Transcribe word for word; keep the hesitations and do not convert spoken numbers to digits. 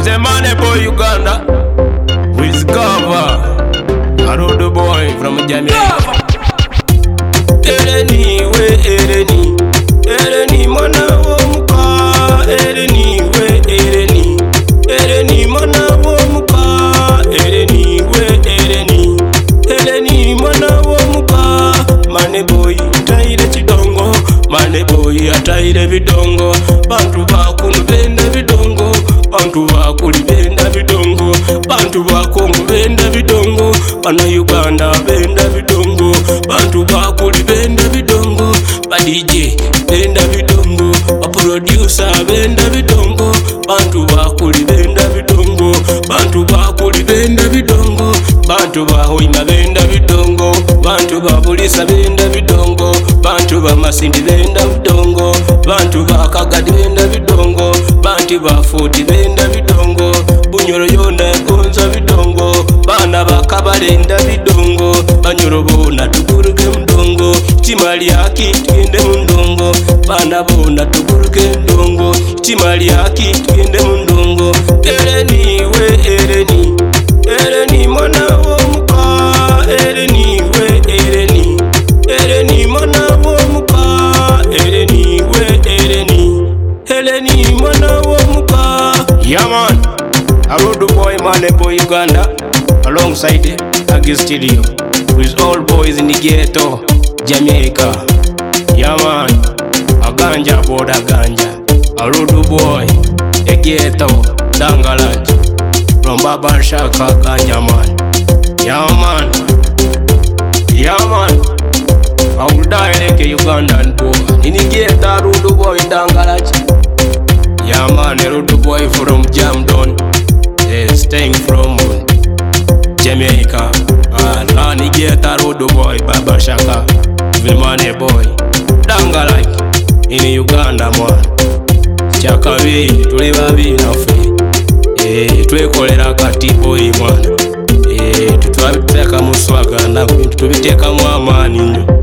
a money boy Uganda with cover. A road boy from Jamaica. Eleni we Eleni, Eleni mwana womuka. Eleni we Eleni, Eleni mwana womuka. Eleni we Eleni, Eleni mwana womuka. Money boy ataire chidongo, money boy ataire bidongo. Bantu bakunu benda bidongo, bantu bakuli benda bidongo, bantu bakongo benda bidongo, bana Uganda benda bidongo, bantu bakuli benda bidongo, ba D J benda bidongo, ba producer benda bidongo, bantu bakuli benda bidongo, bantu bakuli benda bidongo, bantu bahoima benda bidongo, bantu babulisa benda bidongo, bantu bamasindi benda bidongo, bantu bakagadi benda bidongo, bantu bafuti benda bidongo, Bunyoro yona gonza bidongo, bana bakabalenda bidongo, Banyoro bona tuguruke mdongo, Timali yaki tugende mndongo, bana bona tuguruke mdongo, Timali yaki tugende mndongo. Eleni we Eleni, Eleni mwana womuka. Eleni we Eleni, Eleni mwana womuka. Eleni we Eleni, Eleni mwana womuka. Yeah man, a road boy money boy Uganda, alongside Agi Studio, with all boys in the ghetto, Jamaica. Yeah man, a ganja boda ganja, a road boy, a ghetto, Dangaland, from Baba Shaka ganja man. Yeah man, yeah man, I will die like a Ugandan boy, in the ghetto, road boy Dangaland. Yeah man, a road boy from Jamdon, yeah, staying from Jamaica. Ah, Lani get a road boy, Baba Shaka, Vilmane boy, Dangalike, in Uganda man. Chaka we, tuliba bina fe, eh, twekolera kati boy man, eh, tutwabiteka muswaga na bintu tubiteka mu amani nyo.